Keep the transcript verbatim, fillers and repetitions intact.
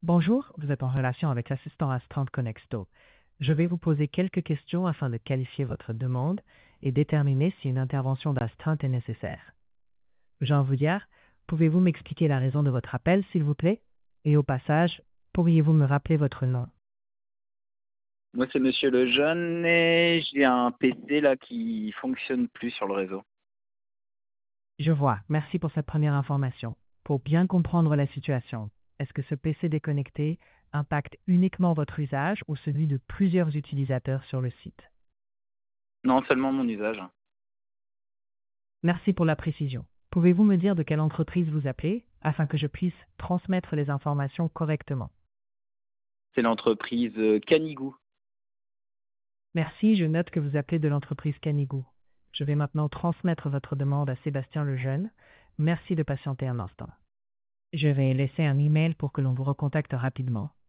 Bonjour, vous êtes en relation avec l'assistant Astreinte Connexto. Je vais vous poser quelques questions afin de qualifier votre demande et déterminer si une intervention d'astreinte est nécessaire. Jean Voudière, pouvez-vous m'expliquer la raison de votre appel, s'il vous plaît? Et au passage, pourriez-vous me rappeler votre nom? Moi, c'est Monsieur Lejeune et j'ai un P C là qui fonctionne plus sur le réseau. Je vois, merci pour cette première information. Pour bien comprendre la situation, est-ce que ce P C déconnecté impacte uniquement votre usage ou celui de plusieurs utilisateurs sur le site? Non, seulement mon usage. Merci pour la précision. Pouvez-vous me dire de quelle entreprise vous appelez afin que je puisse transmettre les informations correctement? C'est l'entreprise euh, Canigou. Merci, je note que vous appelez de l'entreprise Canigou. Je vais maintenant transmettre votre demande à Sébastien Lejeune. Merci de patienter un instant. Je vais laisser un email pour que l'on vous recontacte rapidement.